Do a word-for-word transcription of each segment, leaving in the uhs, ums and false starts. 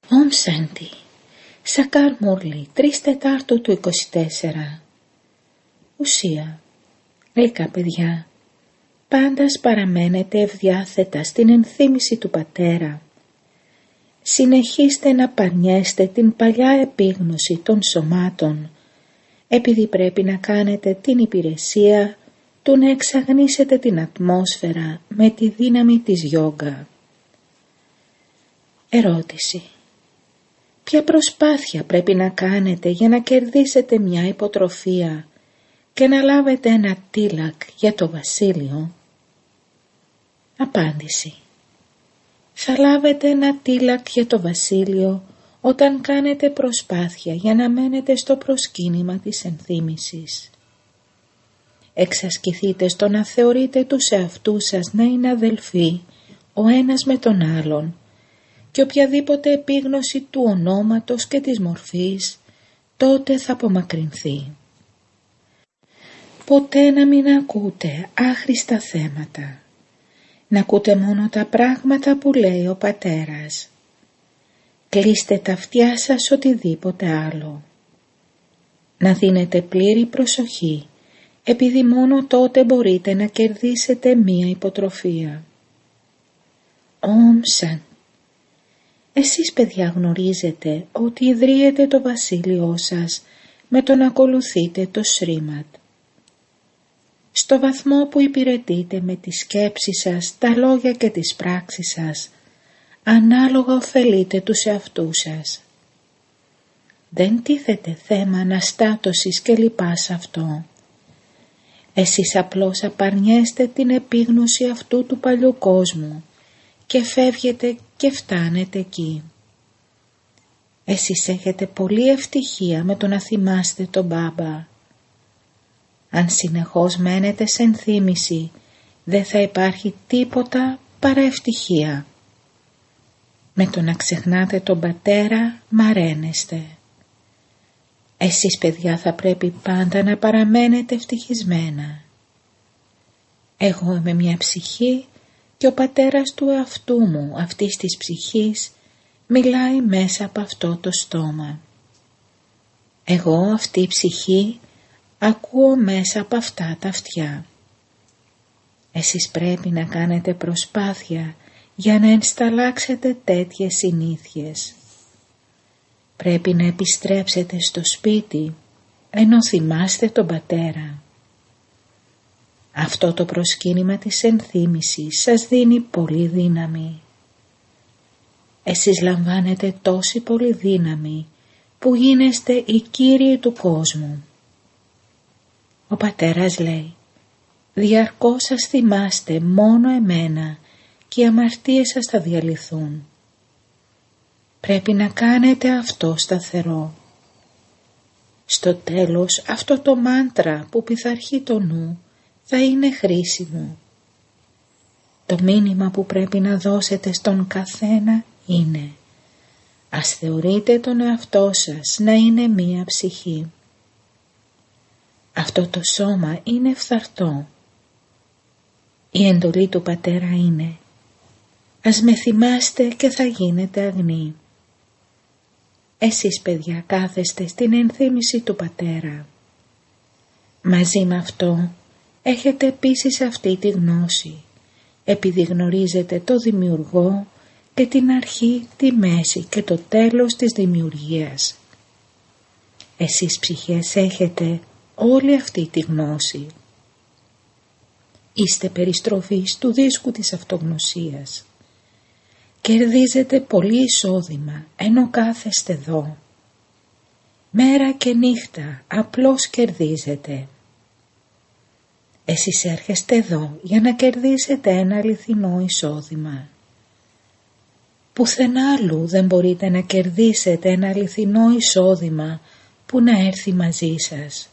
Ομ Σάντι. Σακάρ Μούρλι, τρεις Τετάρτου του είκοσι τέσσερα. Ουσία. Γλυκά παιδιά, πάντας παραμένετε ευδιάθετα στην ενθύμηση του Πατέρα. Συνεχίστε να παρνιέστε την παλιά επίγνωση των σωμάτων, επειδή πρέπει να κάνετε την υπηρεσία του να εξαγνίσετε την ατμόσφαιρα με τη δύναμη της γιόγκα. Ερώτηση. Ποια προσπάθεια πρέπει να κάνετε για να κερδίσετε μια υποτροφία και να λάβετε ένα τίλακ για το βασίλειο? Απάντηση. Θα λάβετε ένα τίλακ για το βασίλειο όταν κάνετε προσπάθεια για να μένετε στο προσκύνημα της ενθύμησης. Εξασκηθείτε στο να θεωρείτε τους εαυτούς σας να είναι αδελφοί ο ένας με τον άλλον και οποιαδήποτε επίγνωση του ονόματος και της μορφής τότε θα απομακρυνθεί. Ποτέ να μην ακούτε άχρηστα θέματα. Να ακούτε μόνο τα πράγματα που λέει ο Πατέρας. Κλείστε τα αυτιά σας οτιδήποτε άλλο. Να δίνετε πλήρη προσοχή, επειδή μόνο τότε μπορείτε να κερδίσετε μία υποτροφία. Ομ Σαν. Εσείς παιδιά γνωρίζετε ότι ιδρύετε το βασίλειό σας με το να ακολουθείτε το Σρίμαντ. Στο βαθμό που υπηρετείτε με τη σκέψη σας, τα λόγια και τις πράξεις σας, ανάλογα ωφελείτε τους εαυτούς σας. Δεν τίθεται θέμα αναστάτωσης και λοιπά σε αυτό. Εσείς απλώς απαρνιέστε την επίγνωση αυτού του παλιού κόσμου και φεύγετε και φτάνετε εκεί. Εσείς έχετε πολλή ευτυχία με το να θυμάστε τον Μπάμπα. Αν συνεχώς μένετε σε ενθύμηση, δεν θα υπάρχει τίποτα παρά ευτυχία. Με το να ξεχνάτε τον Πατέρα, μαραίνεστε. Εσείς παιδιά θα πρέπει πάντα να παραμένετε ευτυχισμένα. Εγώ είμαι μια ψυχή και ο Πατέρας του εαυτού μου, αυτής της ψυχής, μιλάει μέσα από αυτό το στόμα. Εγώ αυτή η ψυχή ακούω μέσα από αυτά τα αυτιά. Εσείς πρέπει να κάνετε προσπάθεια για να ενσταλλάξετε τέτοιες συνήθειες. Πρέπει να επιστρέψετε στο σπίτι ενώ θυμάστε τον Πατέρα. Αυτό το προσκύνημα της ενθύμησης σας δίνει πολύ δύναμη. Εσείς λαμβάνετε τόση πολύ δύναμη που γίνεστε οι κύριοι του κόσμου. Ο Πατέρας λέει, διαρκώς σας θυμάστε μόνο εμένα και οι αμαρτίες σας θα διαλυθούν. Πρέπει να κάνετε αυτό σταθερό. Στο τέλος αυτό το μάντρα που πειθαρχεί το νου θα είναι χρήσιμο. Το μήνυμα που πρέπει να δώσετε στον καθένα είναι, ας θεωρείτε τον εαυτό σας να είναι μία ψυχή. Αυτό το σώμα είναι φθαρτό. Η εντολή του Πατέρα είναι, ας με θυμάστε και θα γίνετε αγνοί. Εσείς παιδιά κάθεστε στην ενθύμηση του Πατέρα. Μαζί με αυτό έχετε επίσης αυτή τη γνώση, επειδή γνωρίζετε το Δημιουργό και την αρχή, τη μέση και το τέλος της δημιουργίας. Εσείς ψυχές έχετε όλη αυτή τη γνώση. Είστε περιστροφής του δίσκου της αυτογνωσίας. Κερδίζετε πολύ εισόδημα ενώ κάθεστε εδώ. Μέρα και νύχτα απλώς κερδίζετε. Εσείς έρχεστε εδώ για να κερδίσετε ένα αληθινό εισόδημα. Πουθενά αλλού δεν μπορείτε να κερδίσετε ένα αληθινό εισόδημα που να έρθει μαζί σας.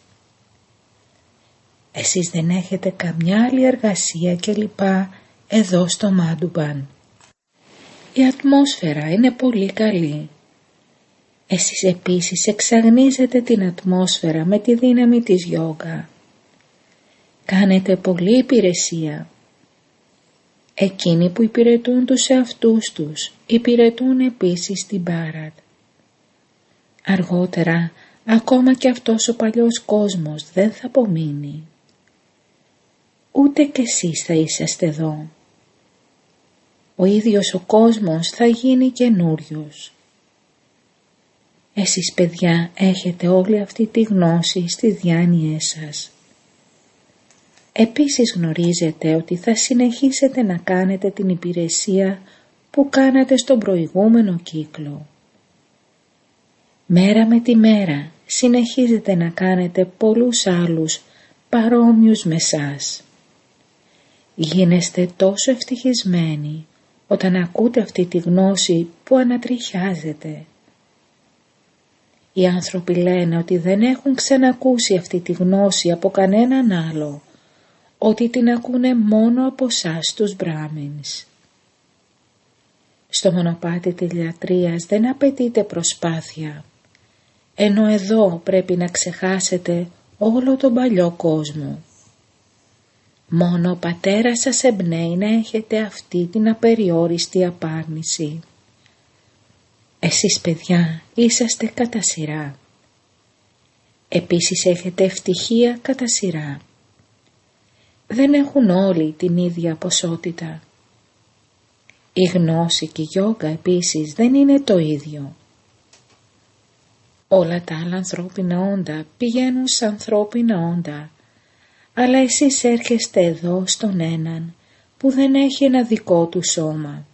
Εσείς δεν έχετε καμιά άλλη εργασία και λοιπά εδώ στο Μάντουμπαν. Η ατμόσφαιρα είναι πολύ καλή. Εσείς επίσης εξαγνίζετε την ατμόσφαιρα με τη δύναμη της γιόγκα. Κάνετε πολλή υπηρεσία. Εκείνοι που υπηρετούν τους εαυτούς τους υπηρετούν επίσης την Μπάρατ. Αργότερα ακόμα και αυτός ο παλιός κόσμος δεν θα απομείνει. Ούτε κι εσείς θα είσαστε εδώ. Ο ίδιος ο κόσμος θα γίνει καινούριος. Εσείς παιδιά έχετε όλη αυτή τη γνώση στις διάνοιές σας. Επίσης γνωρίζετε ότι θα συνεχίσετε να κάνετε την υπηρεσία που κάνατε στον προηγούμενο κύκλο. Μέρα με τη μέρα συνεχίζετε να κάνετε πολλούς άλλους παρόμοιους με σας. Γίνεστε τόσο ευτυχισμένοι όταν ακούτε αυτή τη γνώση που ανατριχιάζετε. Οι άνθρωποι λένε ότι δεν έχουν ξανακούσει αυτή τη γνώση από κανέναν άλλο, ότι την ακούνε μόνο από σας τους Μπράμινς. Στο μονοπάτι της λατρείας δεν απαιτείται προσπάθεια, ενώ εδώ πρέπει να ξεχάσετε όλο τον παλιό κόσμο. Μόνο ο πατέρας σας εμπνέει να έχετε αυτή την απεριόριστη απάρνηση. Εσείς παιδιά είσαστε κατά σειρά. Επίσης έχετε ευτυχία κατά σειρά. Δεν έχουν όλοι την ίδια ποσότητα. Η γνώση και η γιόγκα επίσης δεν είναι το ίδιο. Όλα τα άλλα ανθρώπινα όντα πηγαίνουν σε ανθρώπινα όντα, αλλά εσείς έρχεστε εδώ στον έναν που δεν έχει ένα δικό του σώμα.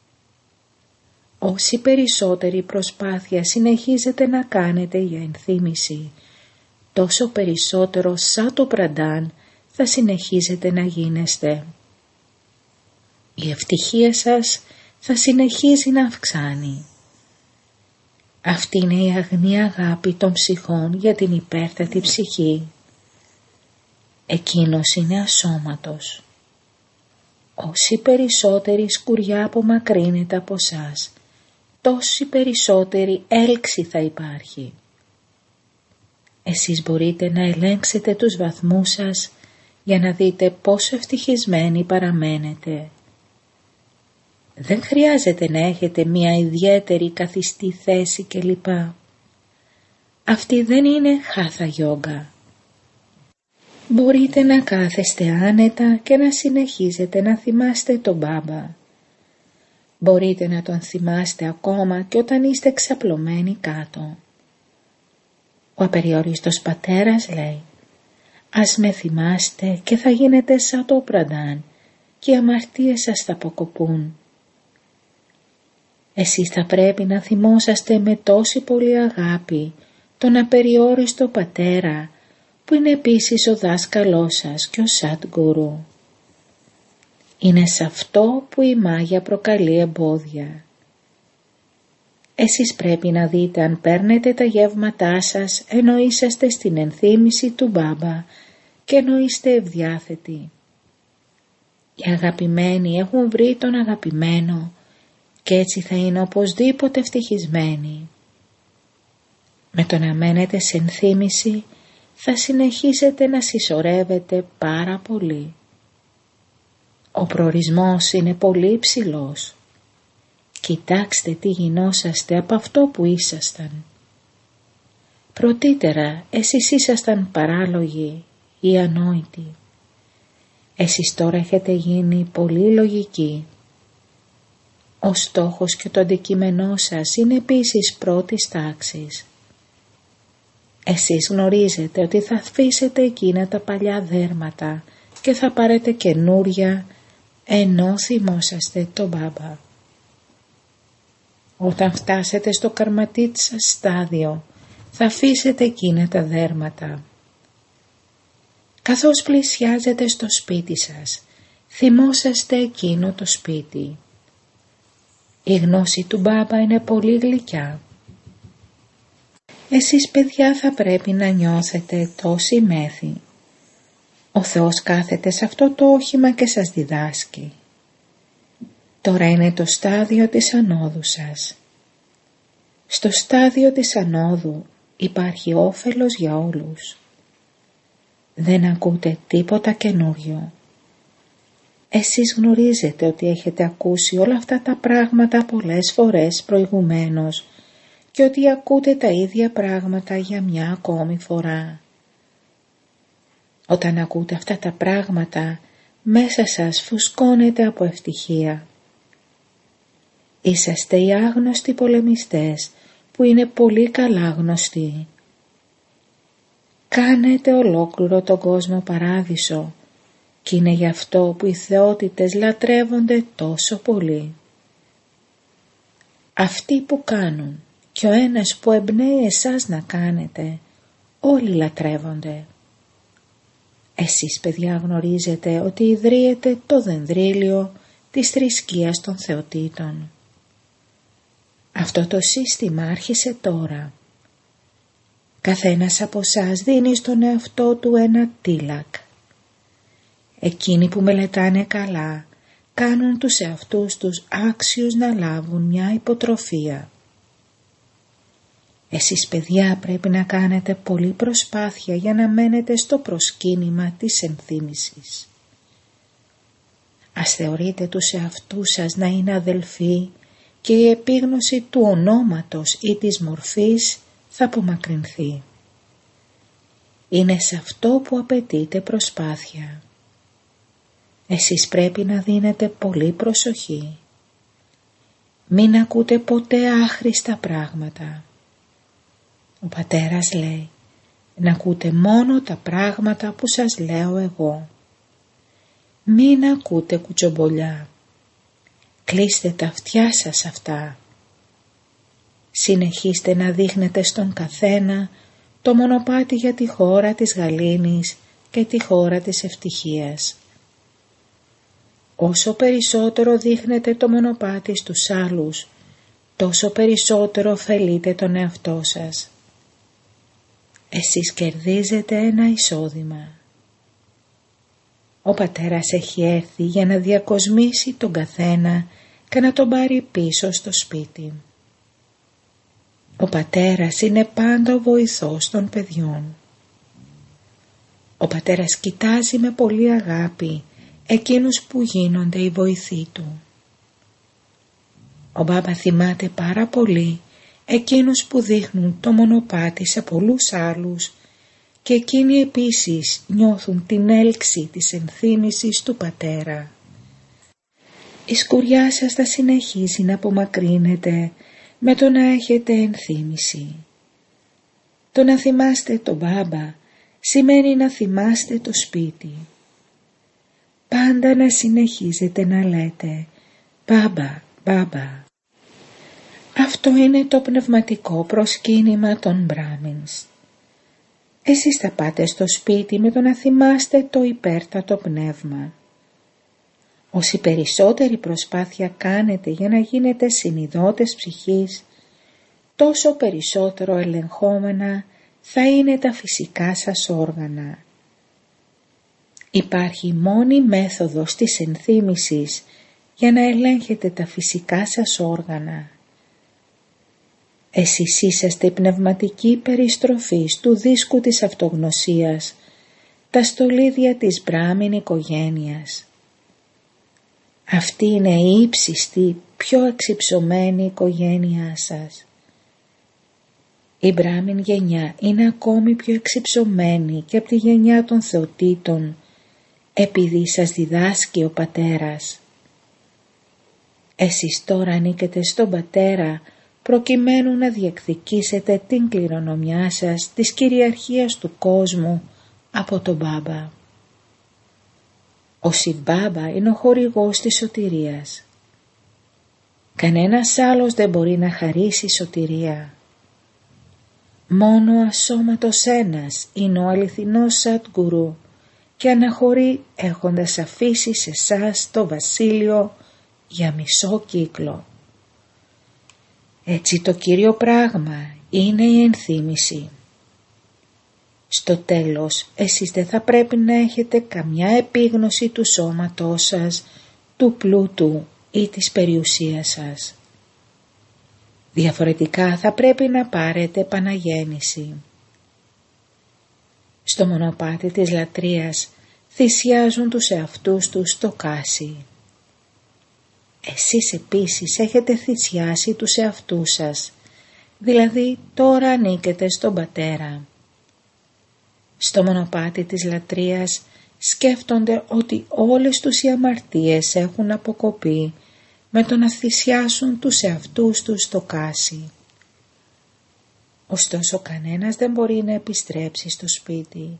Όση περισσότερη προσπάθεια συνεχίζετε να κάνετε για ενθύμηση, τόσο περισσότερο σαν το πραντάν θα συνεχίζετε να γίνεστε. Η ευτυχία σας θα συνεχίζει να αυξάνει. Αυτή είναι η αγνή αγάπη των ψυχών για την υπέρτατη ψυχή. Εκείνος είναι ασώματος. Όση περισσότερη σκουριά απομακρύνεται από σας, τόση περισσότερη έλξη θα υπάρχει. Εσείς μπορείτε να ελέγξετε τους βαθμούς σας για να δείτε πόσο ευτυχισμένοι παραμένετε. Δεν χρειάζεται να έχετε μια ιδιαίτερη καθιστή θέση κλπ. Αυτή δεν είναι χάθα γιόγκα. Μπορείτε να κάθεστε άνετα και να συνεχίζετε να θυμάστε τον Μπάμπα. Μπορείτε να τον θυμάστε ακόμα και όταν είστε ξαπλωμένοι κάτω. Ο απεριόριστος πατέρας λέει: «Ας με θυμάστε και θα γίνετε σαν το πραντάν και οι αμαρτίες σας θα αποκοπούν». Εσείς θα πρέπει να θυμόσαστε με τόση πολύ αγάπη τον απεριόριστο πατέρα που είναι επίσης ο δάσκαλός σας και ο Σαντγκουρού. Είναι σε αυτό που η μάγια προκαλεί εμπόδια. Εσείς πρέπει να δείτε αν παίρνετε τα γεύματά σας ενώ είσαστε στην ενθύμηση του Μπάμπα και ενώ είστε ευδιάθετοι. Οι αγαπημένοι έχουν βρει τον αγαπημένο και έτσι θα είναι οπωσδήποτε ευτυχισμένοι. Με το να μένετε σε ενθύμηση θα συνεχίσετε να συσσωρεύετε πάρα πολύ. Ο προορισμός είναι πολύ υψηλός. Κοιτάξτε τι γινόσαστε από αυτό που ήσασταν. Πρωτήτερα εσείς ήσασταν παράλογοι ή ανόητοι. Εσείς τώρα έχετε γίνει πολύ λογικοί. Ο στόχος και το αντικείμενό σας είναι επίσης πρώτης τάξης. Εσείς γνωρίζετε ότι θα αφήσετε εκείνα τα παλιά δέρματα και θα πάρετε καινούρια ενώ θυμόσαστε τον Μπάμπα. Όταν φτάσετε στο καρματίτ σας στάδιο θα αφήσετε εκείνα τα δέρματα. Καθώς πλησιάζετε στο σπίτι σας, θυμόσαστε εκείνο το σπίτι. Η γνώση του Μπάμπα είναι πολύ γλυκιά. Εσείς παιδιά θα πρέπει να νιώθετε τόση μέθη. Ο Θεός κάθεται σε αυτό το όχημα και σας διδάσκει. Τώρα είναι το στάδιο της ανόδου σας. Στο στάδιο της ανόδου υπάρχει όφελος για όλους. Δεν ακούτε τίποτα καινούριο. Εσείς γνωρίζετε ότι έχετε ακούσει όλα αυτά τα πράγματα πολλές φορές προηγουμένως και ότι ακούτε τα ίδια πράγματα για μια ακόμη φορά. Όταν ακούτε αυτά τα πράγματα, μέσα σας φουσκώνετε από ευτυχία. Είσαστε οι άγνωστοι πολεμιστές που είναι πολύ καλά γνωστοί. Κάνετε ολόκληρο τον κόσμο παράδεισο και είναι γι' αυτό που οι θεότητες λατρεύονται τόσο πολύ. Αυτοί που κάνουν και ο ένας που εμπνέει εσάς να κάνετε, όλοι λατρεύονται. Εσείς παιδιά γνωρίζετε ότι ιδρύεται το δενδρίλιο της θρησκείας των θεοτήτων. Αυτό το σύστημα άρχισε τώρα. Καθένας από εσάς δίνει στον εαυτό του ένα τίλακ. Εκείνοι που μελετάνε καλά κάνουν τους εαυτούς τους άξιους να λάβουν μια υποτροφία. Εσείς παιδιά πρέπει να κάνετε πολλή προσπάθεια για να μένετε στο προσκύνημα της ενθύμησης. Ας θεωρείτε τους εαυτούς σας να είναι αδελφοί και η επίγνωση του ονόματος ή της μορφής θα απομακρυνθεί. Είναι σε αυτό που απαιτείται προσπάθεια. Εσείς πρέπει να δίνετε πολύ προσοχή. Μην ακούτε ποτέ άχρηστα πράγματα. Ο πατέρας λέει να ακούτε μόνο τα πράγματα που σας λέω εγώ. Μην ακούτε κουτσομπολιά. Κλείστε τα αυτιά σας αυτά. Συνεχίστε να δείχνετε στον καθένα το μονοπάτι για τη χώρα της γαλήνης και τη χώρα της ευτυχίας. Όσο περισσότερο δείχνετε το μονοπάτι στους άλλους, τόσο περισσότερο ωφελείτε τον εαυτό σας. Εσείς κερδίζετε ένα εισόδημα. Ο πατέρας έχει έρθει για να διακοσμήσει τον καθένα και να τον πάρει πίσω στο σπίτι. Ο πατέρας είναι πάντα ο βοηθός των παιδιών. Ο πατέρας κοιτάζει με πολύ αγάπη εκείνους που γίνονται οι βοηθοί του. Ο μπάμπα θυμάται πάρα πολύ εκείνους που δείχνουν το μονοπάτι σε πολλούς άλλους και εκείνοι επίσης νιώθουν την έλξη της ενθύμησης του πατέρα. Η σκουριά σας θα συνεχίσει να απομακρύνεται με το να έχετε ενθύμηση. Το να θυμάστε τον μπάμπα σημαίνει να θυμάστε το σπίτι. Πάντα να συνεχίζετε να λέτε «Μπάμπα, μπάμπα». Αυτό είναι το πνευματικό προσκύνημα των Μπράμινς. Εσείς θα πάτε στο σπίτι με το να θυμάστε το υπέρτατο πνεύμα. Όση περισσότερη προσπάθεια κάνετε για να γίνετε συνειδότες ψυχής, τόσο περισσότερο ελεγχόμενα θα είναι τα φυσικά σας όργανα. Υπάρχει μόνη μέθοδος της ενθύμησης για να ελέγχετε τα φυσικά σας όργανα. Εσείς είσαστε η πνευματική περιστροφή του δίσκου της αυτογνωσίας, τα στολίδια της Μπράμιν οικογένειας. Αυτή είναι η ύψιστη, πιο εξυψωμένη οικογένειά σας. Η Μπράμιν γενιά είναι ακόμη πιο εξυψωμένη και από τη γενιά των θεοτήτων, επειδή σας διδάσκει ο πατέρας. Εσείς τώρα ανήκετε στον πατέρα προκειμένου να διεκδικήσετε την κληρονομιά σας της κυριαρχίας του κόσμου από τον μπάμπα. Ο Σιβ-μπάμπα είναι ο χορηγός της σωτηρίας. Κανένας άλλος δεν μπορεί να χαρίσει σωτηρία. Μόνο ο ασώματος ένας είναι ο αληθινός Σατγκουρού και αναχωρεί έχοντας αφήσει σε σας το βασίλειο για μισό κύκλο. Έτσι το κύριο πράγμα είναι η ενθύμηση. Στο τέλος, εσείς δεν θα πρέπει να έχετε καμιά επίγνωση του σώματός σας, του πλούτου ή της περιουσίας σας. Διαφορετικά θα πρέπει να πάρετε επαναγέννηση. Στο μονοπάτι της λατρείας θυσιάζουν τους εαυτούς τους στο κάσι. Εσείς επίσης έχετε θυσιάσει τους εαυτούς σας, δηλαδή τώρα ανήκετε στον Πατέρα. Στο μονοπάτι της λατρείας σκέφτονται ότι όλες τους οι αμαρτίες έχουν αποκοπεί με το να θυσιάσουν τους εαυτούς τους στο κάσι. Ωστόσο κανένας δεν μπορεί να επιστρέψει στο σπίτι.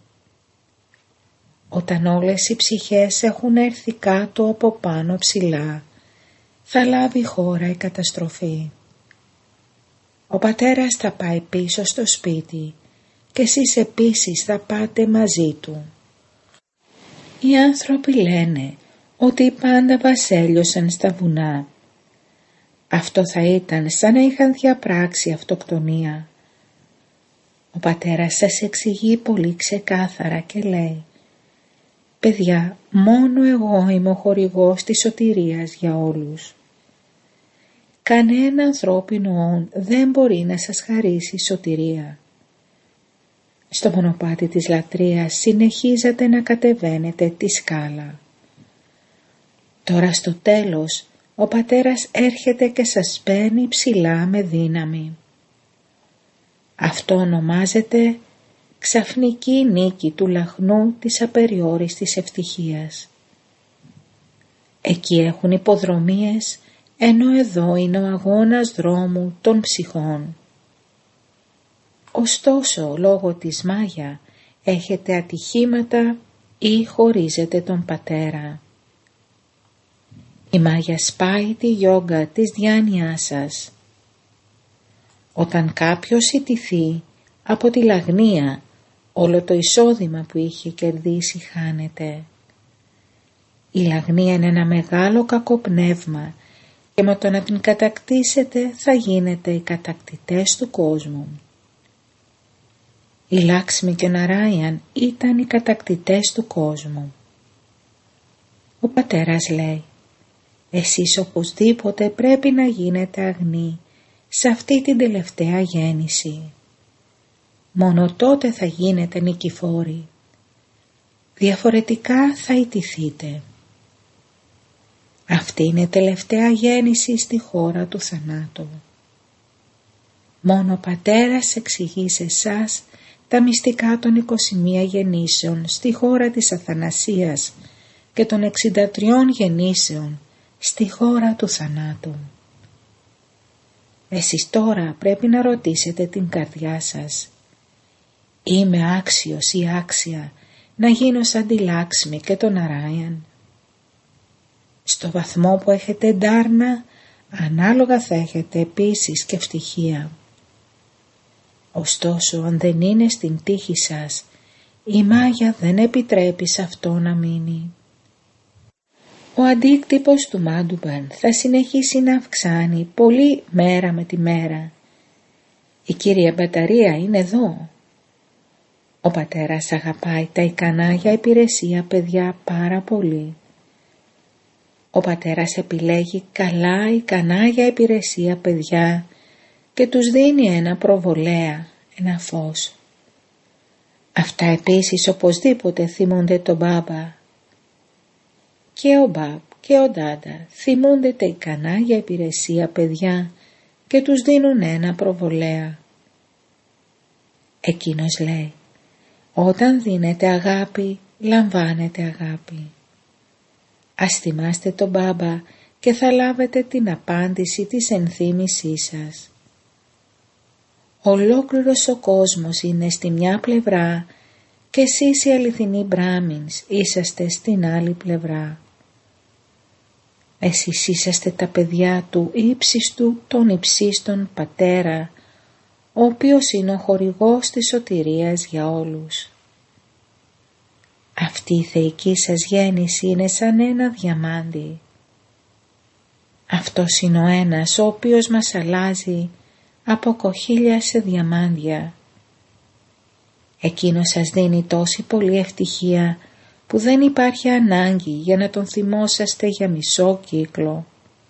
Όταν όλες οι ψυχές έχουν έρθει κάτω από πάνω ψηλά, θα λάβει χώρα η καταστροφή. Ο Πατέρας θα πάει πίσω στο σπίτι και εσείς επίσης θα πάτε μαζί του. Οι άνθρωποι λένε ότι οι πάντα βασέλιωσαν στα βουνά. Αυτό θα ήταν σαν να είχαν διαπράξει αυτοκτονία. Ο Πατέρας σας εξηγεί πολύ ξεκάθαρα και λέει: «Παιδιά, μόνο εγώ είμαι ο χορηγός της σωτηρίας για όλους. Κανένα ανθρώπινο όν δεν μπορεί να σας χαρίσει σωτηρία». Στο μονοπάτι της λατρείας συνεχίζετε να κατεβαίνετε τη σκάλα. Τώρα στο τέλος ο Πατέρας έρχεται και σας παίρνει ψηλά με δύναμη. Αυτό ονομάζεται ξαφνική νίκη του λαχνού της απεριόριστης ευτυχίας. Εκεί έχουν υποδρομίες, ενώ εδώ είναι ο αγώνας δρόμου των ψυχών. Ωστόσο, λόγω της Μάγια, έχετε ατυχήματα ή χωρίζετε τον Πατέρα. Η Μάγια σπάει τη γιόγκα της διάνοιάς σας. Όταν κάποιος ιτηθεί από τη λαγνία, όλο το εισόδημα που είχε κερδίσει χάνεται. Η λαγνία είναι ένα μεγάλο κακό πνεύμα και με το να την κατακτήσετε θα γίνετε οι κατακτητές του κόσμου. Οι Λάξμι και ο Ναράιαν ήταν οι κατακτητές του κόσμου. Ο Πατέρας λέει: «Εσείς οπωσδήποτε πρέπει να γίνετε αγνοί σε αυτή την τελευταία γέννηση. Μόνο τότε θα γίνετε νικηφόροι. Διαφορετικά θα ιτηθείτε. Αυτή είναι η τελευταία γέννηση στη χώρα του θανάτου. Μόνο ο Πατέρας εξηγεί σε εσάς τα μυστικά των είκοσι μία γεννήσεων στη χώρα της αθανασίας και των εξήντα τριών γεννήσεων στη χώρα του θανάτου. Εσείς τώρα πρέπει να ρωτήσετε την καρδιά σας: είμαι άξιος ή άξια να γίνω σαν τη Λάξμι και τον Ναράιαν? Στο βαθμό που έχετε ντάρνα, ανάλογα θα έχετε επίσης και ευτυχία. Ωστόσο, αν δεν είναι στην τύχη σας, η Μάγια δεν επιτρέπει σε αυτό να μείνει. Ο αντίκτυπος του Μάντουμπαν θα συνεχίσει να αυξάνει πολύ μέρα με τη μέρα. Η Κύρια Μπαταρία είναι εδώ. Ο Πατέρας αγαπάει τα ικανά για υπηρεσία παιδιά πάρα πολύ. Ο Πατέρας επιλέγει καλά ικανά για υπηρεσία παιδιά και τους δίνει ένα προβολέα, ένα φως. Αυτά επίσης οπωσδήποτε θυμούνται τον Μπάμπα. Και ο Μπάμπ και ο Ντάντα θυμούνται τα ικανά για υπηρεσία παιδιά και τους δίνουν ένα προβολέα. Εκείνος λέει: όταν δίνετε αγάπη, λαμβάνετε αγάπη. Ας θυμάστε τον Μπάμπα και θα λάβετε την απάντηση της ενθύμησής σας. Ολόκληρος ο κόσμος είναι στη μια πλευρά και εσείς οι αληθινοί Μπράμινς είσαστε στην άλλη πλευρά. Εσείς είσαστε τα παιδιά του ύψιστου των υψίστων Πατέρα, ο οποίος είναι ο χορηγός της σωτηρίας για όλους. Αυτή η θεϊκή σας γέννηση είναι σαν ένα διαμάντι. Αυτός είναι ο ένας ο οποίος μας αλλάζει από κοχύλια σε διαμάντια. Εκείνος σας δίνει τόση πολλή ευτυχία που δεν υπάρχει ανάγκη για να τον θυμόσαστε για μισό κύκλο.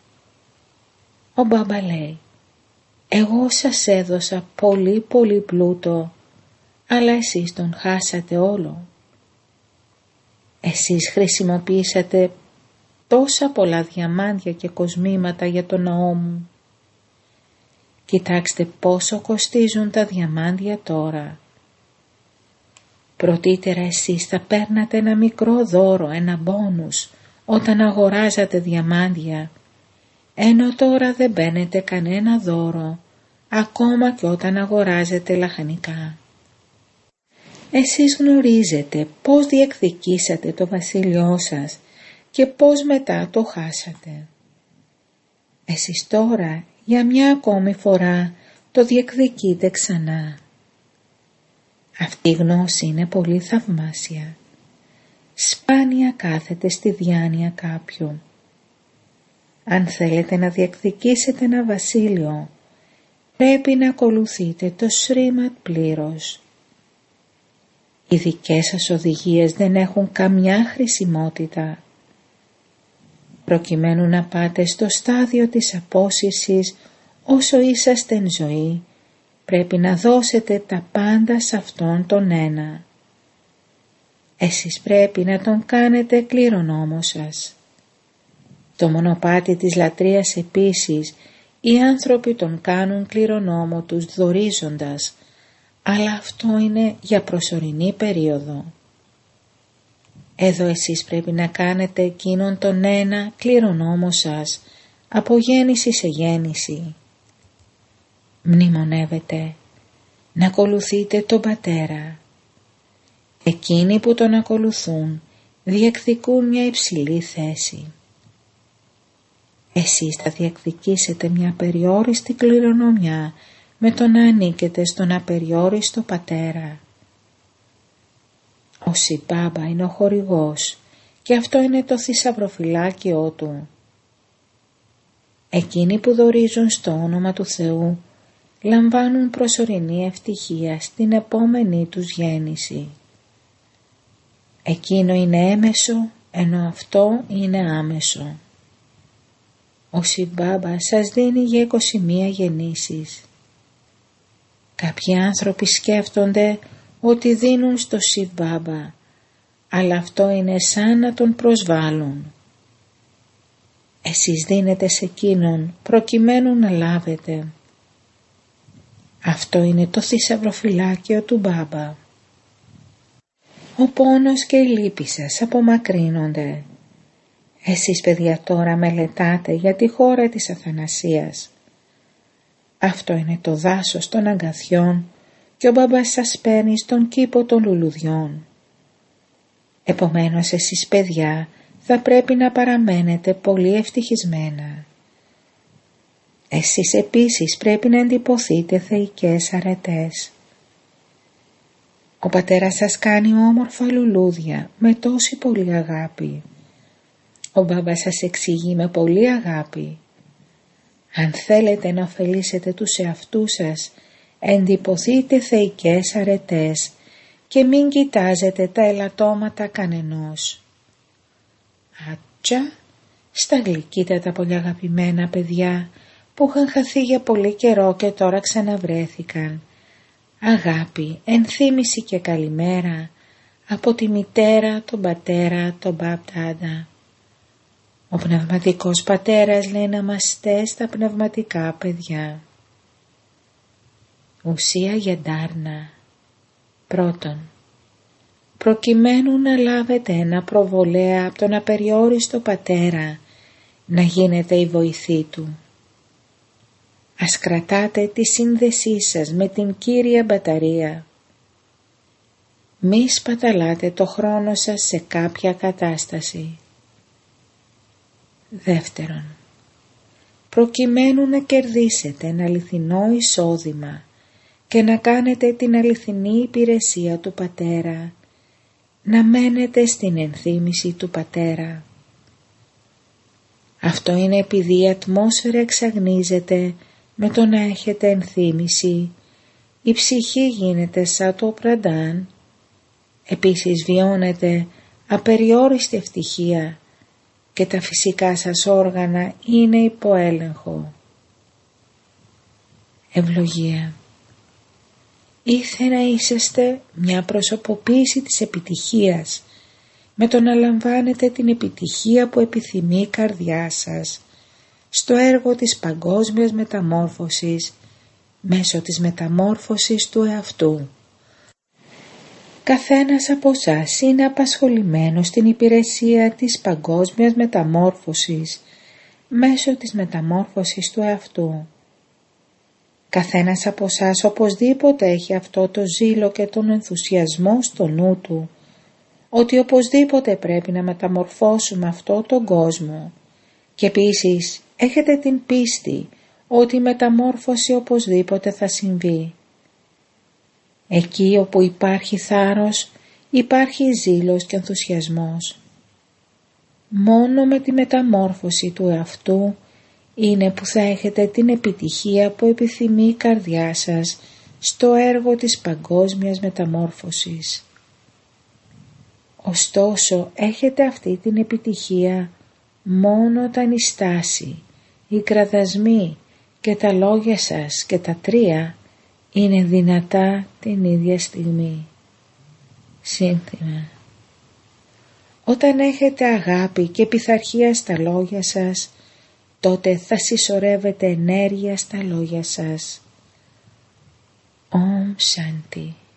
Ο Μπάμπα λέει: εγώ σας έδωσα πολύ πολύ πλούτο, αλλά εσείς τον χάσατε όλο. Εσείς χρησιμοποιήσατε τόσα πολλά διαμάντια και κοσμήματα για το ναό μου. Κοιτάξτε πόσο κοστίζουν τα διαμάντια τώρα. Πρωτήτερα εσείς θα παίρνατε ένα μικρό δώρο, ένα μπόνους, όταν αγοράζατε διαμάντια, ενώ τώρα δεν παίρνετε κανένα δώρο, ακόμα και όταν αγοράζετε λαχανικά. Εσείς γνωρίζετε πώς διεκδικήσατε το βασίλειό σας και πώς μετά το χάσατε. Εσείς τώρα για μια ακόμη φορά το διεκδικείτε ξανά. Αυτή η γνώση είναι πολύ θαυμάσια. Σπάνια κάθεται στη διάνοια κάποιου. Αν θέλετε να διεκδικήσετε ένα βασίλειο, πρέπει να ακολουθείτε το Σρίμαντ πλήρως. Οι δικές σας οδηγίες δεν έχουν καμιά χρησιμότητα. Προκειμένου να πάτε στο στάδιο της απόσυρσης όσο είσαστε εν ζωή, πρέπει να δώσετε τα πάντα σε αυτόν τον ένα. Εσείς πρέπει να τον κάνετε κληρονόμο σας. Το μονοπάτι της λατρείας επίσης, οι άνθρωποι τον κάνουν κληρονόμο τους δωρίζοντας, αλλά αυτό είναι για προσωρινή περίοδο. Εδώ εσείς πρέπει να κάνετε εκείνον τον ένα κληρονόμο σας από γέννηση σε γέννηση. Μνημονεύετε να ακολουθείτε τον Πατέρα. Εκείνοι που τον ακολουθούν διεκδικούν μια υψηλή θέση. Εσείς θα διεκδικήσετε μια περιόριστη κληρονομιά με το να ανήκετε στον απεριόριστο Πατέρα. Ο Σιμπάμπα είναι ο χορηγός και αυτό είναι το θησαυροφυλάκιό του. Εκείνοι που δωρίζουν στο όνομα του Θεού λαμβάνουν προσωρινή ευτυχία στην επόμενη τους γέννηση. Εκείνο είναι έμεσο, ενώ αυτό είναι άμεσο. Ο Σιμπάμπα σας δίνει για είκοσι μία γεννήσεις. Κάποιοι άνθρωποι σκέφτονται ότι δίνουν στο Σιμπάμπα, αλλά αυτό είναι σαν να τον προσβάλλουν. Εσείς δίνετε σε εκείνον προκειμένου να λάβετε. Αυτό είναι το θησαυροφυλάκιο του Μπάμπα. Ο πόνος και η λύπη σας απομακρύνονται. Εσείς παιδιά τώρα μελετάτε για τη χώρα της αθανασίας. Αυτό είναι το δάσος των αγκαθιών και ο Μπαμπάς σας παίρνει στον κήπο των λουλουδιών. Επομένως εσείς παιδιά θα πρέπει να παραμένετε πολύ ευτυχισμένα. Εσείς επίσης πρέπει να εντυπωθείτε θεϊκές αρετές. Ο πατέρας σας κάνει όμορφα λουλούδια με τόση πολύ αγάπη. Ο Μπαμπάς σας εξηγεί με πολύ αγάπη. Αν θέλετε να ωφελήσετε τους εαυτούς σας, εντυπωθείτε θεϊκές αρετές και μην κοιτάζετε τα ελαττώματα κανενός. Άτσα, στα γλυκύτα τα πολύ αγαπημένα παιδιά που είχαν χαθεί για πολύ καιρό και τώρα ξαναβρέθηκαν. Αγάπη, ενθύμηση και καλημέρα από τη μητέρα, τον πατέρα, τον μπαμπτάντα. Ο πνευματικός πατέρας λέει να είμαστε στα πνευματικά παιδιά. Ουσία για ντάρνα. Πρώτον, προκειμένου να λάβετε ένα προβολέα από τον απεριόριστο πατέρα, να γίνετε η βοηθή του. Ας κρατάτε τη σύνδεσή σας με την Κύρια Μπαταρία. Μη σπαταλάτε το χρόνο σας σε κάποια κατάσταση. Δεύτερον, προκειμένου να κερδίσετε ένα αληθινό εισόδημα και να κάνετε την αληθινή υπηρεσία του Πατέρα, να μένετε στην ενθύμηση του Πατέρα. Αυτό είναι επειδή η ατμόσφαιρα εξαγνίζεται με το να έχετε ενθύμηση, η ψυχή γίνεται σαν το πραντάν, επίσης βιώνετε απεριόριστη ευτυχία και τα φυσικά σας όργανα είναι υπό έλεγχο. Ευλογία. Ήθε να είσαστε μια προσωποποίηση της επιτυχίας με το να λαμβάνετε την επιτυχία που επιθυμεί η καρδιά σας στο έργο της παγκόσμιας μεταμόρφωσης μέσω της μεταμόρφωσης του εαυτού. Καθένας από εσάς είναι απασχολημένος στην υπηρεσία της παγκόσμιας μεταμόρφωσης μέσω της μεταμόρφωσης του εαυτού. Καθένας από εσάς οπωσδήποτε έχει αυτό το ζήλο και τον ενθουσιασμό στο νου του, ότι οπωσδήποτε πρέπει να μεταμορφώσουμε αυτό τον κόσμο, και επίσης έχετε την πίστη ότι η μεταμόρφωση οπωσδήποτε θα συμβεί. Εκεί όπου υπάρχει θάρρος, υπάρχει ζήλος και ενθουσιασμός. Μόνο με τη μεταμόρφωση του εαυτού είναι που θα έχετε την επιτυχία που επιθυμεί η καρδιά σας στο έργο της παγκόσμιας μεταμόρφωσης. Ωστόσο, έχετε αυτή την επιτυχία μόνο όταν η στάση, οι κραδασμοί και τα λόγια σας και τα τρία είναι δυνατά την ίδια στιγμή. Σύνθημα. Όταν έχετε αγάπη και πειθαρχία στα λόγια σας, τότε θα συσσωρεύετε ενέργεια στα λόγια σας. Ομ Σάντι.